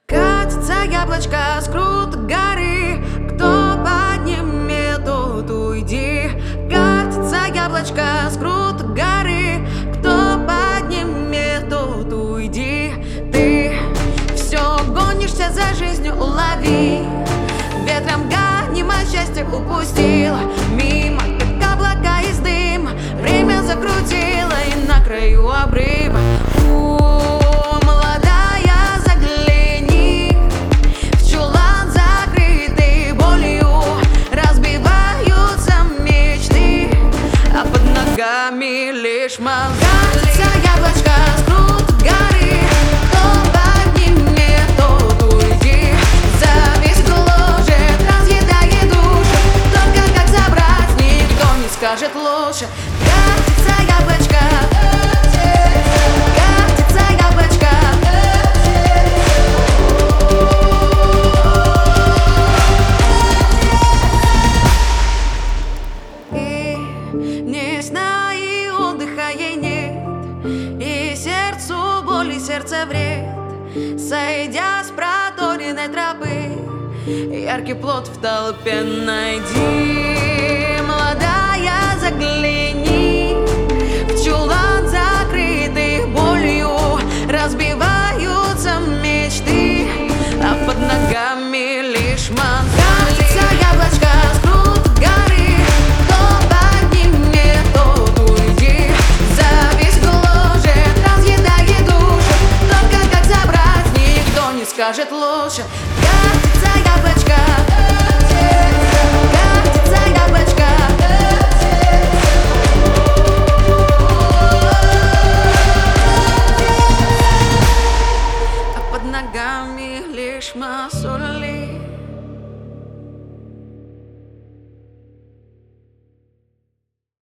Катится яблочко с крутой горы, кто поднимет, тот уйди. Катится яблочко с крутой горы, кто поднимет, тот уйди. Ты все гонишься за жизнью, улови. Ветром гонимое счастье упустила мимо, как облака из дыма. Время закрутило и на краю обрыва. Лишь катится яблочко с крутой горы, кто поднимет, тот уйди. Зависть гложет, разъедает души, только как забрать никто не скажет лучше. Катится яблочко, катится яблочко. И не знаю, отдыха ей нет, и сердцу боль, и сердце вред. Сойдя с проторенной тропы, яркий плод в толпе найди. Молодая, загляни в чулан, закрытый болью. Разбиваются мечты, а под ногами лишь мозг. Катится яблочко с крутой горы, кто поднимет, тот уйди. Зависть гложет, разъедает души, только как забрать никто не скажет лучше. Катится яблочко, катится яблочко. А под ногами лишь мозоли.